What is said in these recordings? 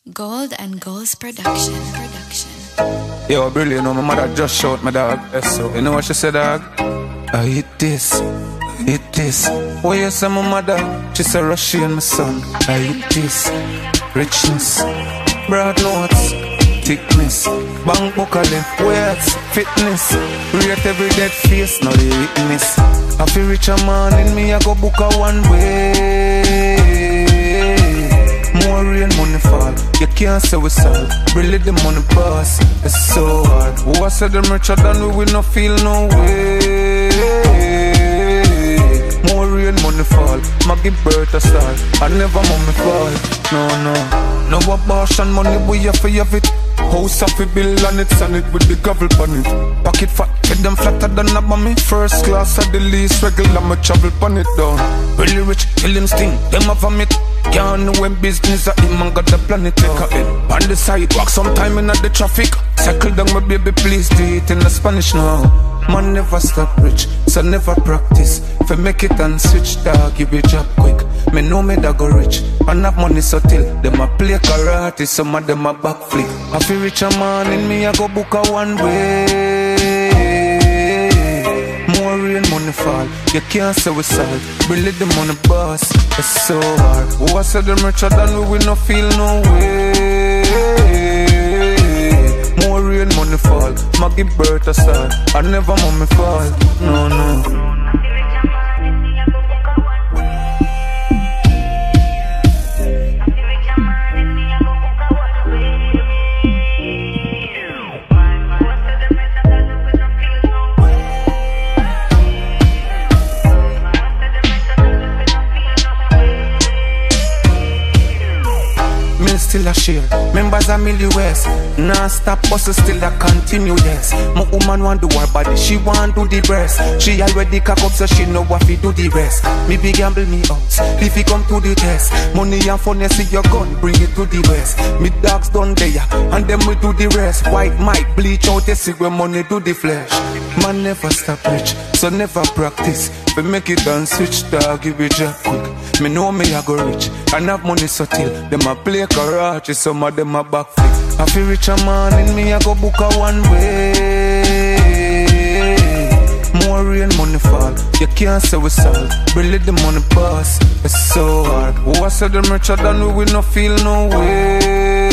Gold and Goals Production. Yo, brilliant, my mother just shot my dog. So, you know what she said, dog? I eat this. Oh, you say my mother? She said, Russian, my son. I eat this. Richness, broad notes, thickness, bank book of left weights, fitness. Rate every dead face, now they witness. I feel rich a man in me, I go book a one way. More rain, money fall. You can't say we solve. Really the money boss. It's so hard. Who I said them richer than we no feel no way. More rain, money fall. Ma give birth a star. I never mommy fall. No abortion money, we have it. House of a bill and it's on it with the gravel on it. Pocket fat, get them flatter than a mommy. First class at the least, regular, I'ma travel on it down. Really rich, kill him sting, them have a mit. Can't know when business at him and got the planet take a hit. On the sidewalk, sometime in the traffic. Circle down my baby, please do it in the Spanish now. Man never stop rich, so never practice. If I make it and switch, dog, give it job quick. Me know me that go rich, and have money so till them a play karate, some of them a backflip. I feel rich a man in me, I go book a one way. More rain, money fall. You can't say we solve. Really the money boss. It's so hard. Who I said them richer than we no feel no way. More rain, money fall. Ma give birth a star. I never mommy fall. No. Still a share, members a US. Non-stop hustle still a continue, yes. My woman want do her body, she want do the breast. She already cock up so she know what fi do the rest. Me big gamble me out, if he come to the test. Money and funny see your gun, bring it to the west. Me dogs done there, and then we do the rest. White might bleach out, they see when money do the flesh. Man never stop rich, so never practice. We make it and switch, dog, give it job quick. Me know me I go rich, and have money so till them a play karate, some of them a backflip. I feel rich a man in me, I go book a one way. More rain, money fall. You can't say we solve. Really the money boss. It's so hard. Who I said them richer than we no feel no way.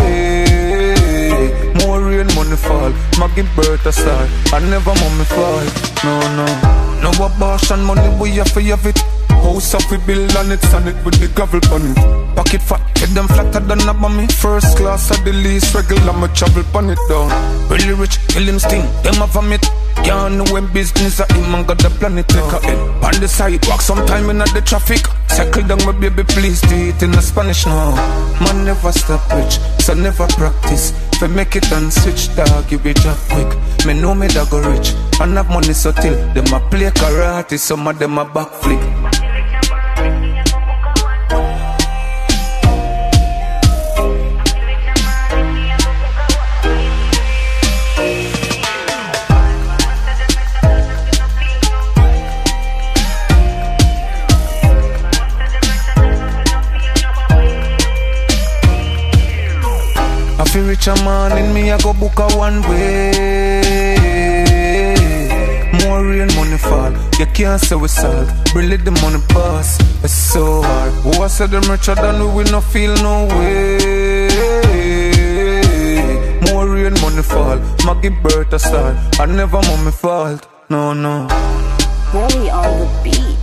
More rain, money fall. Ma give birth a star. I never mommy fall. No abortion money, we have it. House of a bill and it's on it with the gravel on it. Pocket fat, get them flatter than a mommy. First class at the least, regular, I'ma travel on it down. Really rich, kill him sting, them have a mit. Can't know when business at him and got the planet take a hit. On the sidewalk, sometime in the traffic. Circle down my baby, please do it in the Spanish now. Man never stop rich, so never practice. If I make it and switch, dog, give it job quick. Me know me that go rich, and have money so till them a play karate, some of them a backflip. I feel rich a man in me, I go book a one way. More rain, money fall. You can't say we solve. Really the money boss. It's so hard. Who I said them richer than we no feel no way. More rain, money fall. Ma give birth a star. I never mommy fault. No. Boy on the beat.